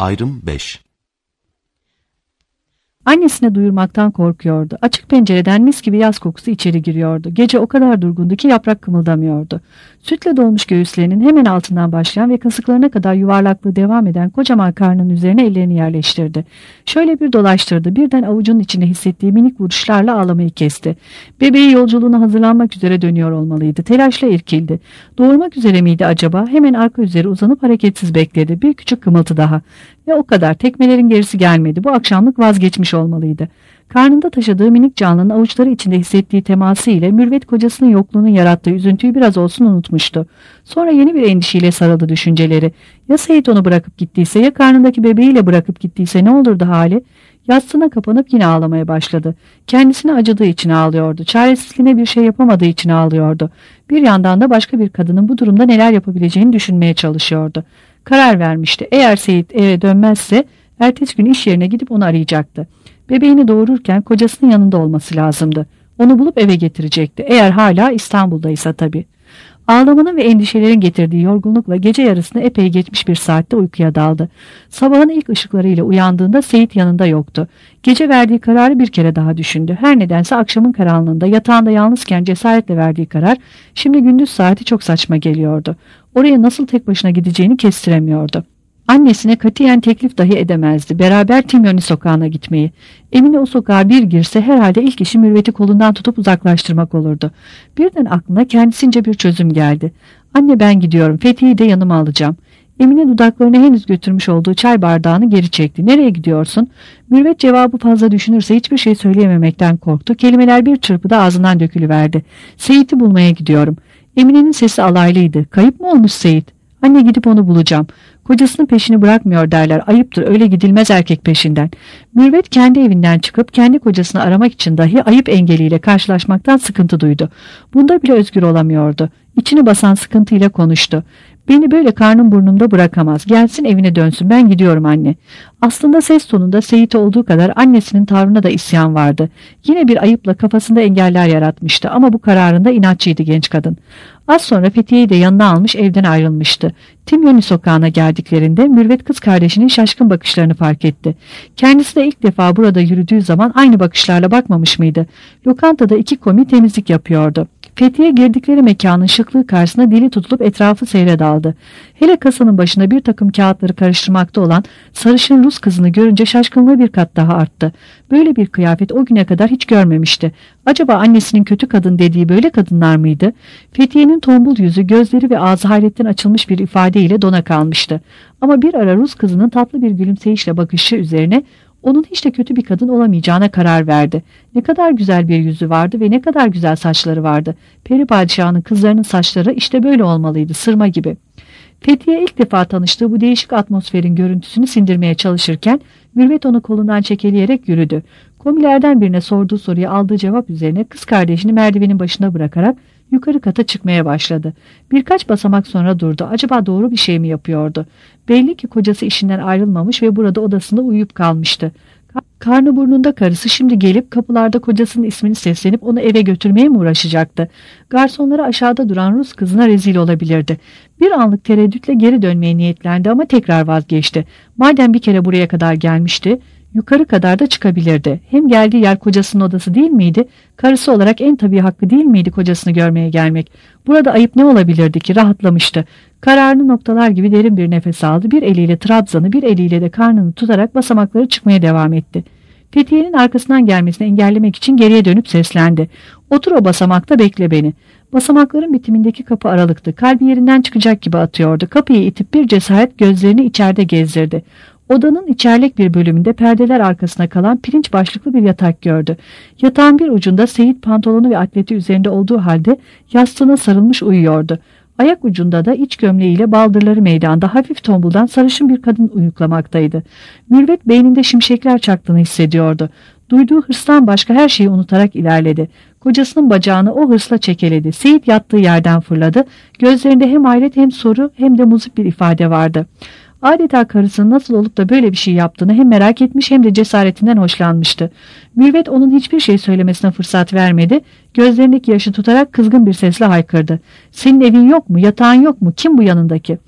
Ayrım 5. Annesine duyurmaktan korkuyordu. Açık pencereden mis gibi yaz kokusu içeri giriyordu. Gece o kadar durgundu ki yaprak kımıldamıyordu. Sütle dolmuş göğüslerinin hemen altından başlayan ve kasıklarına kadar yuvarlaklığı devam eden kocaman karnının üzerine ellerini yerleştirdi. Şöyle bir dolaştırdı. Birden avucunun içinde hissettiği minik vuruşlarla ağlamayı kesti. Bebeği yolculuğuna hazırlanmak üzere dönüyor olmalıydı. Telaşla irkildi. Doğurmak üzere miydi acaba? Hemen arka üzeri uzanıp hareketsiz bekledi. Bir küçük kımıltı daha. Ve o kadar. Tekmelerin gerisi gelmedi. Bu akşamlık vazgeçmiş olmalıydı. Karnında taşıdığı minik canlının avuçları içinde hissettiği teması ile Mürvet kocasının yokluğunun yarattığı üzüntüyü biraz olsun unutmuştu. Sonra yeni bir endişeyle sarıldı düşünceleri. Ya Seyit onu bırakıp gittiyse, ya karnındaki bebeğiyle bırakıp gittiyse ne olurdu hali? Yastığına kapanıp yine ağlamaya başladı. Kendisine acıdığı için ağlıyordu. Çaresizliğine bir şey yapamadığı için ağlıyordu. Bir yandan da başka bir kadının bu durumda neler yapabileceğini düşünmeye çalışıyordu. Karar vermişti. Eğer Seyit eve dönmezse ertesi gün iş yerine gidip onu arayacaktı. Bebeğini doğururken kocasının yanında olması lazımdı. Onu bulup eve getirecekti. Eğer hala İstanbul'daysa tabii. Ağlamanın ve endişelerin getirdiği yorgunlukla gece yarısını epey geçmiş bir saatte uykuya daldı. Sabahın ilk ışıklarıyla uyandığında Seyit yanında yoktu. Gece verdiği kararı bir kere daha düşündü. Her nedense akşamın karanlığında yatağında yalnızken cesaretle verdiği karar şimdi gündüz saati çok saçma geliyordu. Oraya nasıl tek başına gideceğini kestiremiyordu. Annesine katiyen teklif dahi edemezdi. Beraber Timyoni sokağına gitmeyi. Emine o sokağa bir girse herhalde ilk işi Mürvet'i kolundan tutup uzaklaştırmak olurdu. Birden aklına kendisince bir çözüm geldi. Anne ben gidiyorum. Fethi'yi de yanıma alacağım. Emine dudaklarına henüz götürmüş olduğu çay bardağını geri çekti. Nereye gidiyorsun? Mürvet cevabı fazla düşünürse hiçbir şey söyleyememekten korktu. Kelimeler bir çırpıda ağzından dökülüverdi. Seyit'i bulmaya gidiyorum. Emine'nin sesi alaylıydı. Kayıp mı olmuş Seyit? Anne gidip onu bulacağım. Kocasının peşini bırakmıyor derler. Ayıptır, öyle gidilmez erkek peşinden. Mürvet kendi evinden çıkıp kendi kocasını aramak için dahi ayıp engeliyle karşılaşmaktan sıkıntı duydu. Bunda bile özgür olamıyordu. İçini basan sıkıntıyla konuştu. Beni böyle karnım burnumda bırakamaz. Gelsin evine dönsün, ben gidiyorum anne. Aslında ses tonunda Seyit'e olduğu kadar annesinin tavrına da isyan vardı. Yine bir ayıpla kafasında engeller yaratmıştı ama bu kararında inatçıydı genç kadın. Az sonra Fethiye'yi de yanına almış evden ayrılmıştı. Timyoni sokağına geldiklerinde Mürvet kız kardeşinin şaşkın bakışlarını fark etti. Kendisi de ilk defa burada yürüdüğü zaman aynı bakışlarla bakmamış mıydı? Lokantada iki komi temizlik yapıyordu. Fethiye girdikleri mekanın şıklığı karşısında dili tutulup etrafı seyre daldı. Hele kasanın başında bir takım kağıtları karıştırmakta olan sarışın Rus kızını görünce şaşkınlığı bir kat daha arttı. Böyle bir kıyafet o güne kadar hiç görmemişti. Acaba annesinin kötü kadın dediği böyle kadınlar mıydı? Fethiye'nin tombul yüzü, gözleri ve ağzı hayretten açılmış bir ifadeyle dona kalmıştı. Ama bir ara Rus kızının tatlı bir gülümseyişle bakışı üzerine onun hiç de kötü bir kadın olamayacağına karar verdi. Ne kadar güzel bir yüzü vardı ve ne kadar güzel saçları vardı. Peri padişahının kızlarının saçları işte böyle olmalıydı, sırma gibi. Fethiye ilk defa tanıştığı bu değişik atmosferin görüntüsünü sindirmeye çalışırken Mürvet onu kolundan çekeleyerek yürüdü. Komilerden birine sorduğu soruya aldığı cevap üzerine kız kardeşini merdivenin başına bırakarak yukarı kata çıkmaya başladı. Birkaç basamak sonra durdu. Acaba doğru bir şey mi yapıyordu? Belli ki kocası işinden ayrılmamış ve burada odasında uyuyup kalmıştı. Karnı burnunda karısı şimdi gelip kapılarda kocasının ismini seslenip onu eve götürmeye mi uğraşacaktı? Garsonlara aşağıda duran Rus kızına rezil olabilirdi. Bir anlık tereddütle geri dönmeye niyetlendi ama tekrar vazgeçti. Madem bir kere buraya kadar gelmişti, yukarı kadar da çıkabilirdi. Hem geldiği yer kocasının odası değil miydi? Karısı olarak en tabii hakkı değil miydi kocasını görmeye gelmek? Burada ayıp ne olabilirdi ki? Rahatlamıştı. Kararını noktalar gibi derin bir nefes aldı. Bir eliyle trabzanı, bir eliyle de karnını tutarak basamakları çıkmaya devam etti. Fethiye'nin arkasından gelmesini engellemek için geriye dönüp seslendi. Otur o basamakta, bekle beni. Basamakların bitimindeki kapı aralıktı. Kalbi yerinden çıkacak gibi atıyordu. Kapıyı itip bir cesaret gözlerini içeride gezdirdi. Odanın içerlek bir bölümünde perdeler arkasına kalan pirinç başlıklı bir yatak gördü. Yatağın bir ucunda Seyit pantolonu ve atleti üzerinde olduğu halde yastığına sarılmış uyuyordu. Ayak ucunda da iç gömleğiyle baldırları meydanda hafif tombuldan sarışın bir kadın uyuklamaktaydı. Mürvet beyninde şimşekler çaktığını hissediyordu. Duyduğu hırstan başka her şeyi unutarak ilerledi. Kocasının bacağını o hırsla çekeledi. Seyit yattığı yerden fırladı. Gözlerinde hem hayret hem soru hem de muzip bir ifade vardı. Adeta karısının nasıl olup da böyle bir şey yaptığını hem merak etmiş hem de cesaretinden hoşlanmıştı. Mürvet onun hiçbir şey söylemesine fırsat vermedi. Gözlerindeki yaşı tutarak kızgın bir sesle haykırdı. Senin evin yok mu? Yatağın yok mu? Kim bu yanındaki?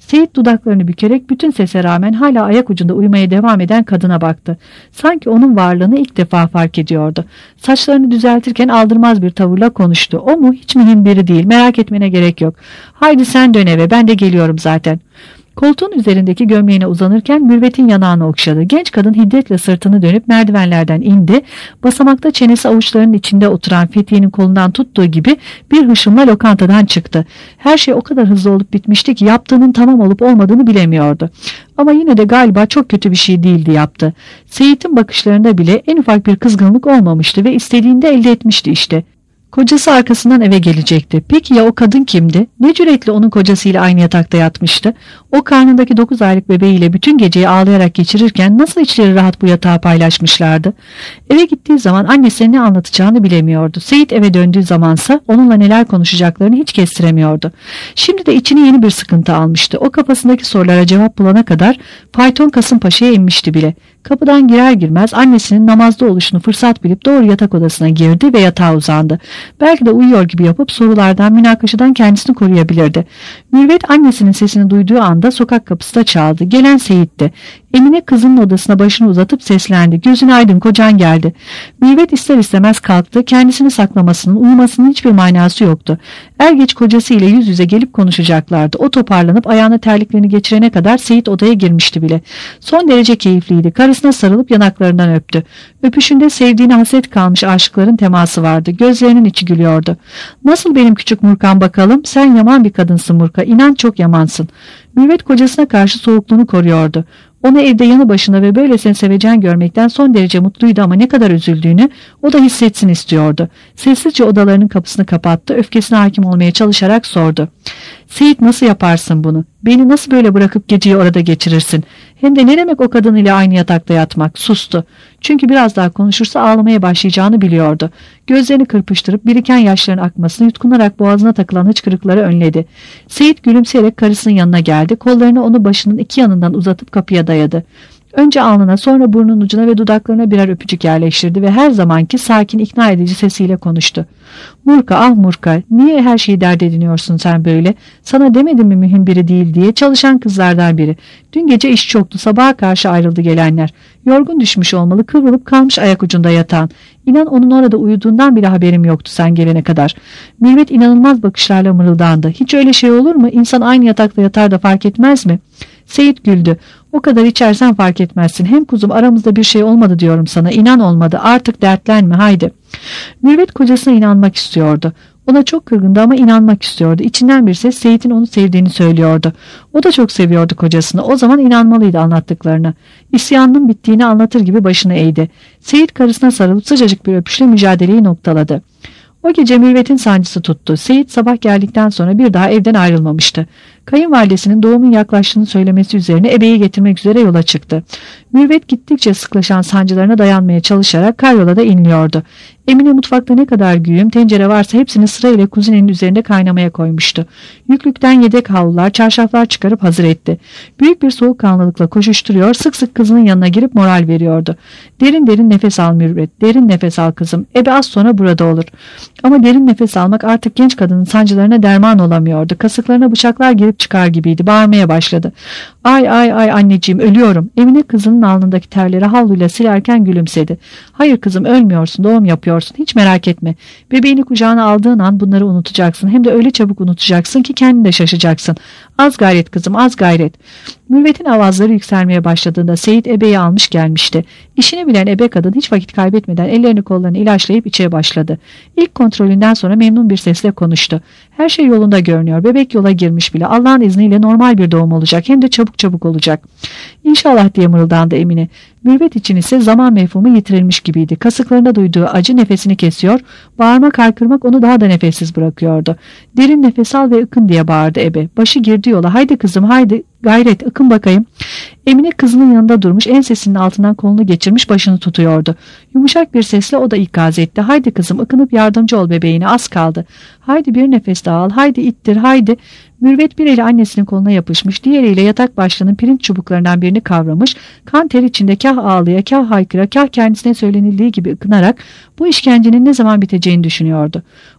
Seyit dudaklarını bükerek bütün sese rağmen hala ayak ucunda uyumaya devam eden kadına baktı. Sanki onun varlığını ilk defa fark ediyordu. Saçlarını düzeltirken aldırmaz bir tavırla konuştu. O mu? Hiç mühim biri değil. Merak etmene gerek yok. Haydi sen dön eve, ben de geliyorum zaten. Koltuğun üzerindeki gömleğine uzanırken Mürvet'in yanağını okşadı. Genç kadın hiddetle sırtını dönüp merdivenlerden indi. Basamakta çenesi avuçlarının içinde oturan Fethiye'nin kolundan tuttuğu gibi bir hışımla lokantadan çıktı. Her şey o kadar hızlı olup bitmişti ki yaptığının tamam olup olmadığını bilemiyordu. Ama yine de galiba çok kötü bir şey değildi yaptı. Seyit'in bakışlarında bile en ufak bir kızgınlık olmamıştı ve istediğini de elde etmişti işte. Kocası arkasından eve gelecekti. Peki ya o kadın kimdi? Ne cüretle onun kocasıyla aynı yatakta yatmıştı? O karnındaki 9 aylık bebeğiyle bütün geceyi ağlayarak geçirirken nasıl içleri rahat bu yatağı paylaşmışlardı? Eve gittiği zaman annesine ne anlatacağını bilemiyordu. Seyit eve döndüğü zamansa onunla neler konuşacaklarını hiç kestiremiyordu. Şimdi de içini yeni bir sıkıntı almıştı. O kafasındaki sorulara cevap bulana kadar fayton Kasımpaşa'ya inmişti bile. Kapıdan girer girmez annesinin namazda oluşunu fırsat bilip doğru yatak odasına girdi ve yatağa uzandı. Belki de uyuyor gibi yapıp sorulardan, münakaşadan kendisini koruyabilirdi. Mürvet annesinin sesini duyduğu anda sokak kapısı da çaldı. Gelen Seyit'ti. Emine kızının odasına başını uzatıp seslendi. Gözün aydın, kocan geldi. Mürvet ister istemez kalktı. Kendisini saklamasının, uyumasının hiçbir manası yoktu. Er geç kocasıyla yüz yüze gelip konuşacaklardı. O toparlanıp ayağına terliklerini geçirene kadar Seyit odaya girmişti bile. Son derece keyifliydi. Karısına sarılıp yanaklarından öptü. Öpüşünde sevdiğine hasret kalmış aşıkların teması vardı. Gözlerinin içi gülüyordu. Nasıl benim küçük Murkan bakalım? Sen yaman bir kadınsın Murka. İnan çok yamansın. Mürvet kocasına karşı soğukluğunu koruyordu. Onu evde yanı başında ve böylesine sevecen görmekten son derece mutluydu ama ne kadar üzüldüğünü o da hissetsin istiyordu. Sessizce odalarının kapısını kapattı, öfkesine hakim olmaya çalışarak sordu. Seyit, nasıl yaparsın bunu? Beni nasıl böyle bırakıp geceyi orada geçirirsin? Hem de ne demek o kadın ile aynı yatakta yatmak? Sustu. Çünkü biraz daha konuşursa ağlamaya başlayacağını biliyordu. Gözlerini kırpıştırıp biriken yaşların akmasını yutkunarak boğazına takılan hıçkırıkları önledi. Seyit gülümseyerek karısının yanına geldi. Kollarını onu başının iki yanından uzatıp kapıya dayadı. Önce alnına, sonra burnunun ucuna ve dudaklarına birer öpücük yerleştirdi ve her zamanki sakin, ikna edici sesiyle konuştu. Murka, ah Murka, niye her şeyi dert ediniyorsun sen böyle? Sana demedim mi mühim biri değil diye? Çalışan kızlardan biri. Dün gece iş çoktu, sabaha karşı ayrıldı gelenler. Yorgun düşmüş olmalı, kıvrılıp kalmış ayak ucunda yatan. İnan onun orada uyuduğundan bile haberim yoktu sen gelene kadar. Mürvet inanılmaz bakışlarla mırıldandı. Hiç öyle şey olur mu? İnsan aynı yatakta yatar da fark etmez mi? Seyit güldü. O kadar içersen fark etmezsin. Hem kuzum, aramızda bir şey olmadı diyorum sana. İnan olmadı. Artık dertlenme, haydi. Mürvet kocasına inanmak istiyordu. Ona çok kırgındı ama inanmak istiyordu. İçinden bir ses Seyit'in onu sevdiğini söylüyordu. O da çok seviyordu kocasını. O zaman inanmalıydı anlattıklarına. İsyanının bittiğini anlatır gibi başını eğdi. Seyit karısına sarılıp sıcacık bir öpüşle mücadeleyi noktaladı. O gece Mürvet'in sancısı tuttu. Seyit sabah geldikten sonra bir daha evden ayrılmamıştı. Kayınvalidesinin doğumun yaklaştığını söylemesi üzerine ebeyi getirmek üzere yola çıktı. Mürvet gittikçe sıklaşan sancılarına dayanmaya çalışarak karyolada inliyordu. Emine mutfakta ne kadar güğüm, tencere varsa hepsini sırayla kuzinenin üzerinde kaynamaya koymuştu. Yüklükten yedek havlular, çarşaflar çıkarıp hazır etti. Büyük bir soğukkanlılıkla koşuşturuyor, sık sık kızının yanına girip moral veriyordu. Derin derin nefes al Mürvet, derin nefes al kızım, ebe az sonra burada olur. Ama derin nefes almak artık genç kadının sancılarına derman olamıyordu. Kasıklarına bıçaklar girip çıkar gibiydi. Bağırmaya başladı. Ay ay ay anneciğim, ölüyorum. Emine kızının alnındaki terleri havluyla silerken gülümsedi. Hayır kızım, ölmüyorsun, doğum yapıyorsun. Hiç merak etme. Bebeğini kucağına aldığın an bunları unutacaksın. Hem de öyle çabuk unutacaksın ki kendin de şaşacaksın. Az gayret kızım, az gayret. Mürvet'in avazları yükselmeye başladığında Seyit ebeyi almış gelmişti. İşini bilen ebe kadın hiç vakit kaybetmeden ellerini kollarını ilaçlayıp içeye başladı. İlk kontrolünden sonra memnun bir sesle konuştu. Her şey yolunda görünüyor. Bebek yola girmiş bile. Allah'ın izniyle normal bir doğum olacak. Hem de çabuk çabuk olacak. İnşallah diye mırıldandı Emine. Mürvet için ise zaman mefhumu yitirilmiş gibiydi. Kasıklarında duyduğu acı nefesini kesiyor. Bağırmak, haykırmak onu daha da nefessiz bırakıyordu. Derin nefes al ve ıkın diye bağırdı ebe. Başı girdi yola. Haydi kızım, haydi. Gayret, ıkın bakayım. Emine kızının yanında durmuş, ensesinin altından kolunu geçirmiş başını tutuyordu. Yumuşak bir sesle o da ikaz etti. Haydi kızım, ıkınıp yardımcı ol bebeğine, az kaldı. Haydi bir nefes daha al, haydi ittir, haydi. Mürvet bir eli annesinin koluna yapışmış, diğeriyle yatak başlığının pirinç çubuklarından birini kavramış, kan ter içinde kah ağlaya, kah haykıra, kah kendisine söylenildiği gibi ıkınarak bu işkencenin ne zaman biteceğini düşünüyordu.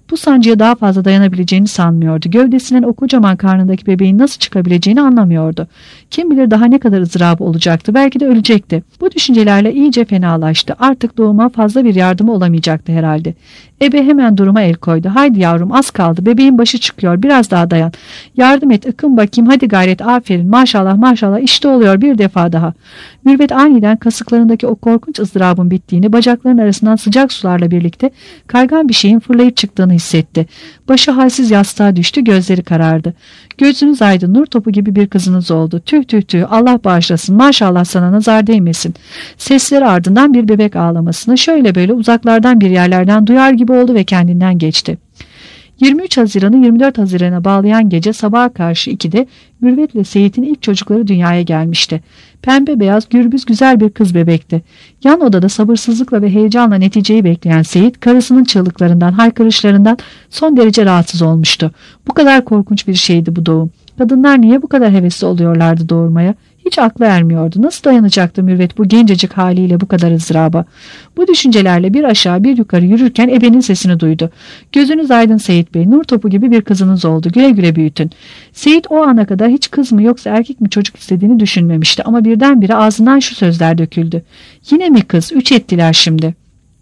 Bu sancıya daha fazla dayanabileceğini sanmıyordu. Gövdesinden o kocaman karnındaki bebeğin nasıl çıkabileceğini anlamıyordu. Kim bilir daha ne kadar ızdırabı olacaktı. Belki de ölecekti. Bu düşüncelerle iyice fenalaştı. Artık doğuma fazla bir yardımı olamayacaktı herhalde. Ebe hemen duruma el koydu. Haydi yavrum, az kaldı. Bebeğin başı çıkıyor. Biraz daha dayan. Yardım et, ıkın bakayım. Hadi gayret, aferin. Maşallah maşallah, işte oluyor, bir defa daha. Mürvet aniden kasıklarındaki o korkunç ızdırabın bittiğini, bacaklarının arasından sıcak sularla birlikte kaygan bir şeyin fırlayıp çıktığını hissetti. Başı halsiz yastığa düştü, gözleri karardı. Gözünüz aydın, nur topu gibi bir kızınız oldu. Tüh tüh tüh, Allah bağışlasın, maşallah sana nazar değmesin. Sesleri ardından bir bebek ağlamasını şöyle böyle uzaklardan bir yerlerden duyar gibi oldu ve kendinden geçti. 23 Haziran'ı 24 Haziran'a bağlayan gece sabaha karşı 2'de Mürvet ile Seyit'in ilk çocukları dünyaya gelmişti. Pembe beyaz, gürbüz güzel bir kız bebekti. Yan odada sabırsızlıkla ve heyecanla neticeyi bekleyen Seyit, karısının çığlıklarından, haykırışlarından son derece rahatsız olmuştu. Bu kadar korkunç bir şeydi bu doğum. Kadınlar niye bu kadar hevesli oluyorlardı doğurmaya? Hiç aklı ermiyordu. Nasıl dayanacaktı Mürvet bu gencecik haliyle bu kadar ızdıraba? Bu düşüncelerle bir aşağı bir yukarı yürürken ebenin sesini duydu. Gözünüz aydın Seyit Bey, nur topu gibi bir kızınız oldu. Güle güle büyütün. Seyit o ana kadar hiç kız mı yoksa erkek mi çocuk istediğini düşünmemişti ama birdenbire ağzından şu sözler döküldü. Yine mi kız? 3 ettiler şimdi.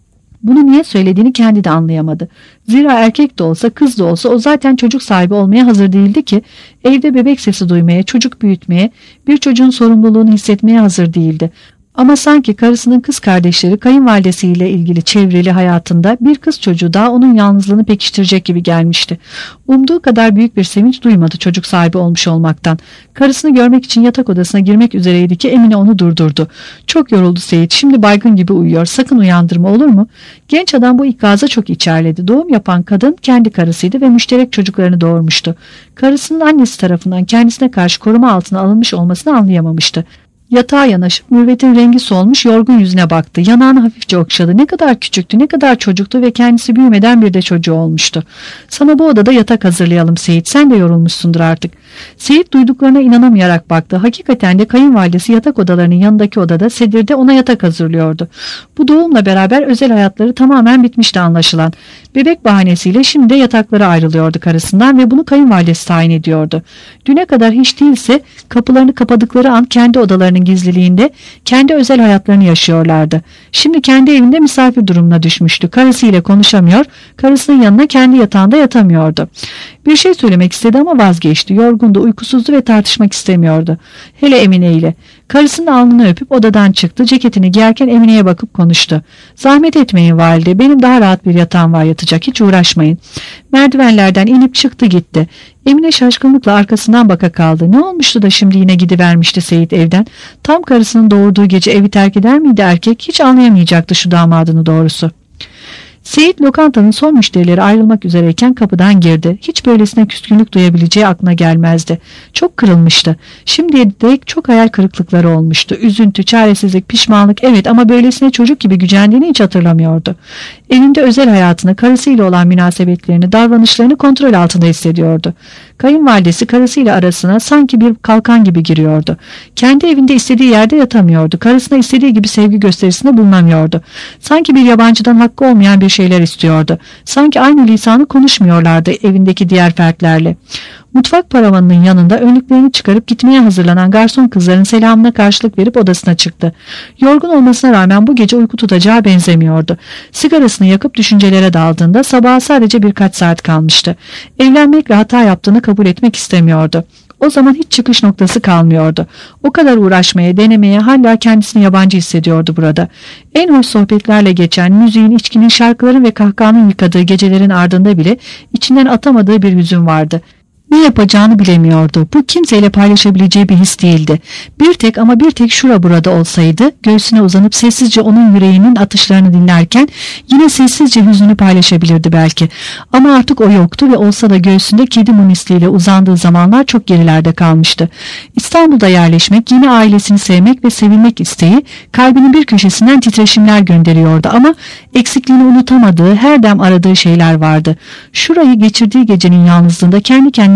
Bunu niye söylediğini kendi de anlayamadı. Zira erkek de olsa kız da olsa o zaten çocuk sahibi olmaya hazır değildi ki, evde bebek sesi duymaya, çocuk büyütmeye, bir çocuğun sorumluluğunu hissetmeye hazır değildi. Ama sanki karısının kız kardeşleri kayınvalidesiyle ilgili çevreli hayatında bir kız çocuğu daha onun yalnızlığını pekiştirecek gibi gelmişti. Umduğu kadar büyük bir sevinç duymadı çocuk sahibi olmuş olmaktan. Karısını görmek için yatak odasına girmek üzereydi ki Emine onu durdurdu. Çok yoruldu Seyit, şimdi baygın gibi uyuyor, sakın uyandırma, olur mu? Genç adam bu ikaza çok içerledi. Doğum yapan kadın kendi karısıydı ve müşterek çocuklarını doğurmuştu. Karısının annesi tarafından kendisine karşı koruma altına alınmış olmasını anlayamamıştı. Yatağa yanaşıp Mürvet'in rengi solmuş yorgun yüzüne baktı. Yanağını hafifçe okşadı. Ne kadar küçüktü, ne kadar çocuktu ve kendisi büyümeden bir de çocuğu olmuştu. Sana bu odada yatak hazırlayalım Seyit. Sen de yorulmuşsundur artık. Seyit duyduklarına inanamayarak baktı. Hakikaten de kayınvalidesi yatak odalarının yanındaki odada sedirde ona yatak hazırlıyordu. Bu doğumla beraber özel hayatları tamamen bitmişti anlaşılan. Bebek bahanesiyle şimdi de yatakları ayrılıyordu karısından ve bunu kayınvalidesi tayin ediyordu. Düne kadar hiç değilse kapılarını kapadıkları an kendi odalarının gizliliğinde kendi özel hayatlarını yaşıyorlardı. Şimdi kendi evinde misafir durumuna düşmüştü. Karısıyla konuşamıyor, karısının yanına kendi yatağında yatamıyordu. Bir şey söylemek istedi ama vazgeçti. Yorgundu, uykusuzdu ve tartışmak istemiyordu. Hele Emine ile. Karısının alnını öpüp odadan çıktı. Ceketini giyerken Emine'ye bakıp konuştu. Zahmet etmeyin valide. Benim daha rahat bir yatağım var yatacak. Hiç uğraşmayın. Merdivenlerden inip çıktı gitti. Emine şaşkınlıkla arkasından baka kaldı. Ne olmuştu da şimdi yine gidivermişti Seyit evden? Tam karısının doğurduğu gece evi terk eder miydi erkek? Hiç anlayamayacaktı şu damadını doğrusu. Seyit lokantanın son müşterileri ayrılmak üzereyken kapıdan girdi. Hiç böylesine küskünlük duyabileceği aklına gelmezdi. Çok kırılmıştı. Şimdiye dek çok hayal kırıklıkları olmuştu. Üzüntü, çaresizlik, pişmanlık, evet, ama böylesine çocuk gibi gücendiğini hiç hatırlamıyordu. Evinde özel hayatını, karısıyla olan münasebetlerini, davranışlarını kontrol altında hissediyordu. Kayınvalidesi karısıyla arasına sanki bir kalkan gibi giriyordu. Kendi evinde istediği yerde yatamıyordu. Karısına istediği gibi sevgi gösterisinde bulunamıyordu. Sanki bir yabancıdan hakkı olmayan bir şeyler istiyordu. Sanki aynı lisanı konuşmuyorlardı evindeki diğer fertlerle. Mutfak paravanının yanında önlüklerini çıkarıp gitmeye hazırlanan garson kızların selamına karşılık verip odasına çıktı. Yorgun olmasına rağmen bu gece uyku tutacağı benzemiyordu. Sigarasını yakıp düşüncelere daldığında sabaha sadece birkaç saat kalmıştı. Evlenmekle hata yaptığını kabul etmek istemiyordu. O zaman hiç çıkış noktası kalmıyordu. O kadar uğraşmaya, denemeye, hala kendisini yabancı hissediyordu burada. En hoş sohbetlerle geçen, müziğin, içkinin, şarkıların ve kahkahanın yıkadığı gecelerin ardında bile içinden atamadığı bir hüzün vardı. Ne yapacağını bilemiyordu. Bu kimseyle paylaşabileceği bir his değildi. Bir tek şura burada olsaydı, göğsüne uzanıp sessizce onun yüreğinin atışlarını dinlerken yine sessizce hüznünü paylaşabilirdi belki. Ama artık o yoktu ve olsa da göğsünde kedi munisliğiyle uzandığı zamanlar çok gerilerde kalmıştı. İstanbul'da yerleşmek, yeni ailesini sevmek ve sevilmek isteği kalbinin bir köşesinden titreşimler gönderiyordu ama eksikliğini unutamadığı, her dem aradığı şeyler vardı. Şurayı geçirdiği gecenin yalnızlığında kendi kendine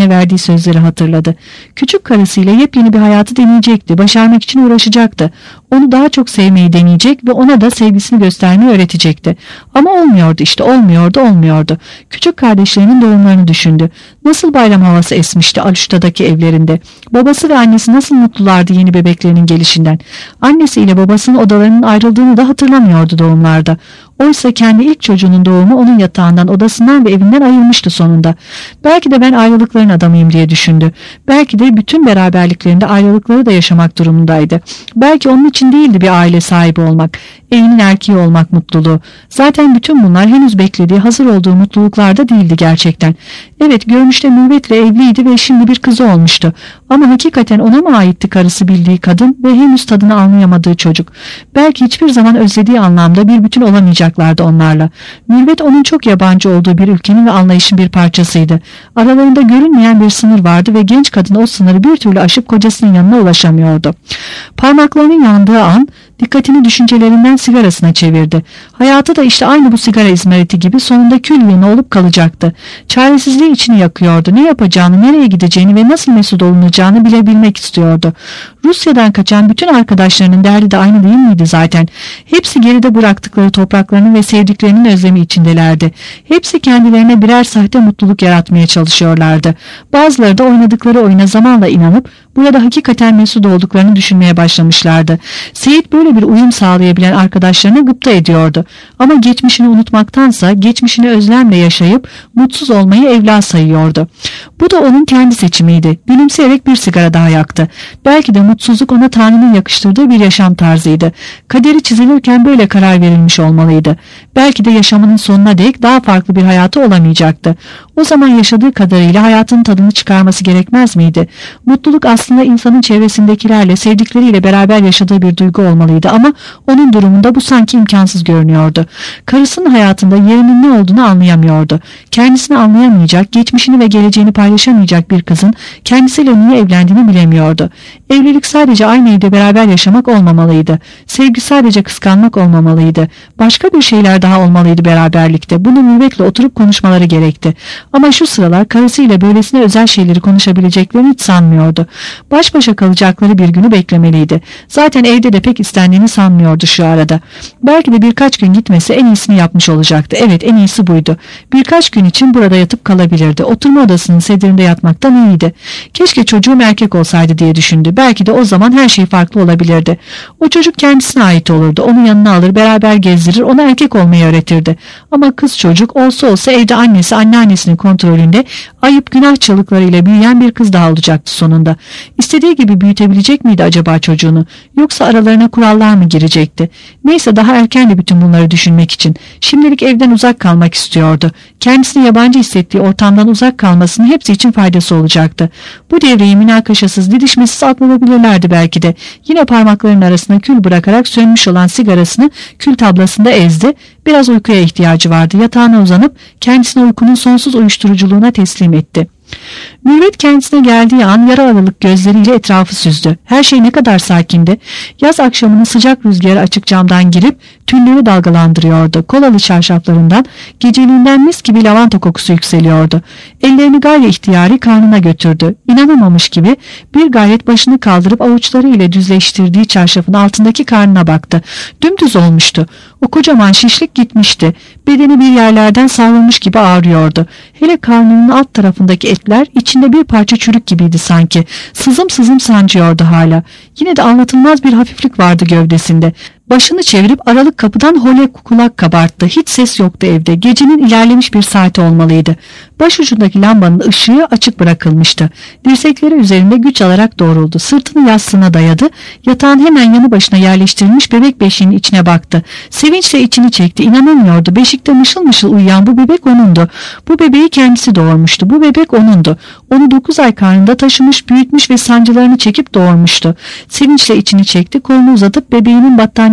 kendine verdiği sözleri hatırladı. Küçük karısıyla yepyeni bir hayatı deneyecekti, başarmak için uğraşacaktı. Onu daha çok sevmeyi deneyecek ve ona da sevgisini göstermeyi öğretecekti. Ama olmuyordu işte, olmuyordu. Küçük kardeşlerinin doğumlarını düşündü. Nasıl bayram havası esmişti Aluşta'daki evlerinde. Babası ve annesi nasıl mutlulardı yeni bebeklerinin gelişinden. Annesiyle babasının odalarının ayrıldığını da hatırlamıyordu doğumlarda. Oysa kendi ilk çocuğunun doğumu onun yatağından, odasından ve evinden ayırmıştı sonunda. Belki de ben ayrılıkların adamıyım diye düşündü. Belki de bütün beraberliklerinde ayrılıkları da yaşamak durumundaydı. Belki onun için değildi bir aile sahibi olmak, evinin erkeği olmak mutluluğu. Zaten bütün bunlar henüz beklediği, hazır olduğu mutluluklarda değildi gerçekten. Evet, görünüşte mürüvvetle evliydi ve şimdi bir kızı olmuştu. Ama hakikaten ona mı aitti karısı bildiği kadın ve henüz tadını anlayamadığı çocuk? Belki hiçbir zaman özlediği anlamda bir bütün olamayacaklardı onlarla. Mürüvvet onun çok yabancı olduğu bir ülkenin ve anlayışın bir parçasıydı. Aralarında görünmeyen bir sınır vardı ve genç kadın o sınırı bir türlü aşıp kocasının yanına ulaşamıyordu. Parmaklarının yandığı an dikkatini düşüncelerinden sigarasına çevirdi. Hayatı da işte aynı bu sigara izmariti gibi sonunda kül yığını olup kalacaktı. Çaresizliği içini yakıyordu. Ne yapacağını, nereye gideceğini ve nasıl mesut olunacağını bilebilmek istiyordu. Rusya'dan kaçan bütün arkadaşlarının derdi de aynı değil miydi zaten? Hepsi geride bıraktıkları topraklarının ve sevdiklerinin özlemi içindelerdi. Hepsi kendilerine birer sahte mutluluk yaratmaya çalışıyorlardı. Bazıları da oynadıkları oyuna zamanla inanıp burada hakikaten mesut olduklarını düşünmeye başlamışlardı. Seyit böyle bir uyum sağlayabilen arkadaşlarına gıpta ediyordu. Ama geçmişini unutmaktansa geçmişini özlemle yaşayıp mutsuz olmayı evla sayıyordu. Bu da onun kendi seçimiydi. Gülümseyerek bir sigara daha yaktı. Belki de mutsuzluk ona Tanrı'nın yakıştırdığı bir yaşam tarzıydı. Kaderi çizilirken böyle karar verilmiş olmalıydı. Belki de yaşamının sonuna dek daha farklı bir hayatı olamayacaktı. O zaman yaşadığı kadarıyla hayatın tadını çıkarması gerekmez miydi? Mutluluk aslında insanın çevresindekilerle, sevdikleriyle beraber yaşadığı bir duygu olmalıydı ama onun durumunda bu sanki imkansız görünüyordu. Karısının hayatında yerinin ne olduğunu anlayamıyordu. Kendisini anlayamayacak, geçmişini ve geleceğini paylaşamayacak bir kızın kendisiyle niye evlendiğini bilemiyordu. Evlilik sadece aynı evde beraber yaşamak olmamalıydı. Sevgi sadece kıskanmak olmamalıydı. Başka bir şeyler daha olmalıydı beraberlikte. Bunu mürüvvetle oturup konuşmaları gerekti. Ama şu sıralar karısıyla böylesine özel şeyleri konuşabileceklerini hiç sanmıyordu. Baş başa kalacakları bir günü beklemeliydi. Zaten evde de pek istendiğini sanmıyordu şu arada. Belki de birkaç gün gitmesi en iyisini yapmış olacaktı. Evet, en iyisi buydu. Birkaç gün için burada yatıp kalabilirdi. Oturma odasının sedirinde yatmaktan iyiydi. Keşke çocuğum erkek olsaydı diye düşündü. Belki de o zaman her şey farklı olabilirdi. O çocuk kendisine ait olurdu. Onu yanına alır, beraber gezdirir, ona erkek olmayı öğretirdi. Ama kız çocuk olsa evde annesi, anneannesinin kontrolünde ayıp günah çığlıklarıyla büyüyen bir kız daha olacaktı sonunda. İstediği gibi büyütebilecek miydi acaba çocuğunu? Yoksa aralarına kurallar mı girecekti? Neyse, daha erkendi bütün bunları düşünmek için. Şimdilik evden uzak kalmak istiyordu. Kendisini yabancı hissettiği ortamdan uzak kalmasının hepsi için faydası olacaktı. Bu devreyi münakaşasız, didişmesiz atlatabilirlerdi belki de. Yine parmaklarının arasına kül bırakarak sönmüş olan sigarasını kül tablasında ezdi. Biraz uykuya ihtiyacı vardı. Yatağına uzanıp kendisini uykunun sonsuz uyuşturuculuğuna teslim etti. Mürüvvet kendisine geldiği an yara aralık gözleriyle etrafı süzdü. Her şey ne kadar sakindi. Yaz akşamının sıcak rüzgarı açık camdan girip tülleri dalgalandırıyordu. Kolalı çarşaflarından geceliğinden mis gibi lavanta kokusu yükseliyordu. Ellerini gayri ihtiyari karnına götürdü. İnanamamış gibi bir gayret başını kaldırıp avuçları ile düzleştirdiği çarşafın altındaki karnına baktı. Dümdüz olmuştu. O kocaman şişlik gitmişti. Bedeni bir yerlerden savrulmuş gibi ağrıyordu. Hele karnının alt tarafındaki etler içinde bir parça çürük gibiydi sanki. Sızım sızım sancıyordu hala. Yine de anlatılmaz bir hafiflik vardı gövdesinde. Başını çevirip aralık kapıdan hole kulak kabarttı. Hiç ses yoktu evde. Gecenin ilerlemiş bir saati olmalıydı. Başucundaki lambanın ışığı açık bırakılmıştı. Dirsekleri üzerinde güç alarak doğruldu. Sırtını yastığına dayadı. Yatağın hemen yanı başına yerleştirilmiş bebek beşiğinin içine baktı. Sevinçle içini çekti. İnanamıyordu. Beşikte mışıl mışıl uyuyan bu bebek onundu. Bu bebeği kendisi doğurmuştu. Bu bebek onundu. Onu 9 ay karnında taşımış, büyütmüş ve sancılarını çekip doğurmuştu. Sevinçle içini çekti. Kolunu uzatıp bebeğinin battaniyesini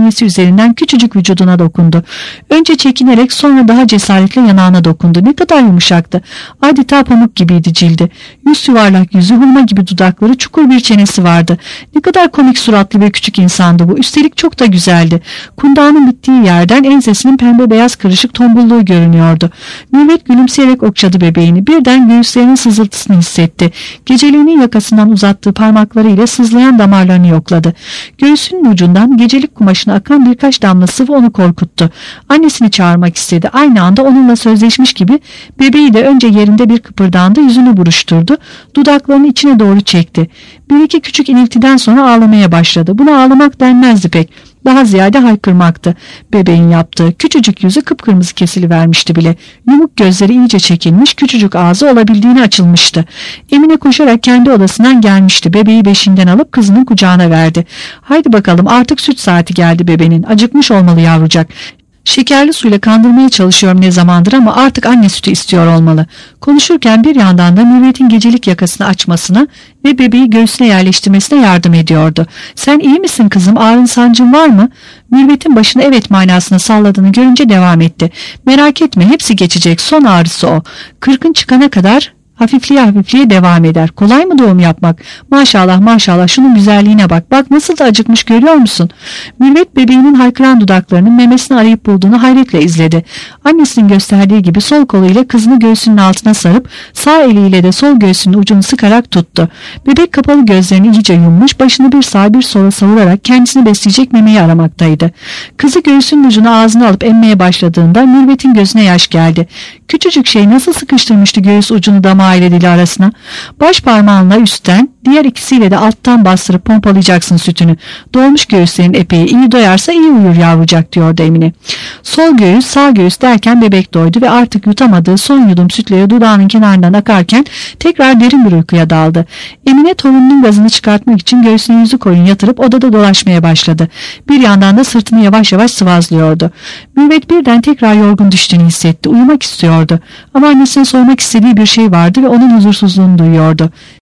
çenesi üzerinden küçücük vücuduna dokundu. Önce çekinerek sonra daha cesaretle yanağına dokundu. Ne kadar yumuşaktı. Adeta pamuk gibiydi cildi. Yüz yuvarlak yüzü, hurma gibi dudakları, çukur bir çenesi vardı. Ne kadar komik suratlı bir küçük insandı bu. Üstelik çok da güzeldi. Kundağının bittiği yerden ensesinin pembe beyaz kırışık tombulluğu görünüyordu. Mürvet gülümseyerek okşadı bebeğini. Birden göğüslerinin sızıltısını hissetti. Geceliğinin yakasından uzattığı parmaklarıyla sızlayan damarlarını yokladı. Göğsünün ucundan gecelik kumaşına akan birkaç damla sıvı onu korkuttu. Annesini çağırmak istedi. Aynı anda onunla sözleşmiş gibi bebeği de önce yerinde bir kıpırdandı, yüzünü buruşturdu. Dudaklarını içine doğru çekti. Bir iki küçük iniltiden sonra ağlamaya başladı. Buna ağlamak denmezdi pek. Daha ziyade haykırmaktı. Bebeğin yaptığı küçücük yüzü kıpkırmızı kesilivermişti bile. Yumuk gözleri iyice çekilmiş, küçücük ağzı olabildiğine açılmıştı. Emine koşarak kendi odasından gelmişti. Bebeği beşiğinden alıp kızının kucağına verdi. Haydi bakalım, artık süt saati geldi bebenin. Acıkmış olmalı yavrucak. Şekerli suyla kandırmaya çalışıyorum ne zamandır ama artık anne sütü istiyor olmalı. Konuşurken bir yandan da Mürvet'in gecelik yakasını açmasına ve bebeği göğsüne yerleştirmesine yardım ediyordu. Sen iyi misin kızım? Ağrın sancın var mı? Mürvet'in başını evet manasına salladığını görünce devam etti. Merak etme, hepsi geçecek. Son ağrısı o. 40'ın çıkana kadar hafifliye hafifliye devam eder. Kolay mı doğum yapmak? Maşallah maşallah, şunun güzelliğine bak. Bak nasıl da acıkmış, görüyor musun? Mürvet bebeğinin haykıran dudaklarının memesini arayıp bulduğunu hayretle izledi. Annesinin gösterdiği gibi sol koluyla kızını göğsünün altına sarıp sağ eliyle de sol göğsünün ucunu sıkarak tuttu. Bebek kapalı gözlerini iyice yummuş, başını bir sağa bir sola savurarak kendisini besleyecek memeyi aramaktaydı. Kızı göğsünün ucunu ağzına alıp emmeye başladığında Mürvet'in gözüne yaş geldi. Küçücük şey nasıl sıkıştırmıştı göğüs ucunu damağı ile dili arasına. Baş parmağınla üstten, diğer ikisiyle de alttan bastırıp pompalayacaksın sütünü. Doğmuş göğüslerin epey, iyi doyarsa iyi uyur yavrucak, diyordu Emine. Sol göğüs sağ göğüs derken bebek doydu ve artık yutamadığı son yudum sütleri dudağının kenarından akarken tekrar derin bir uykuya daldı. Emine torununun gazını çıkartmak için göğsüne yüzü koyun yatırıp odada dolaşmaya başladı. Bir yandan da sırtını yavaş yavaş sıvazlıyordu. Mürvet birden tekrar yorgun düştüğünü hissetti. Uyumak istiyordu. Ama annesine sormak istediği bir şey vardı ve onun huzursuzluğunu duyuyordu.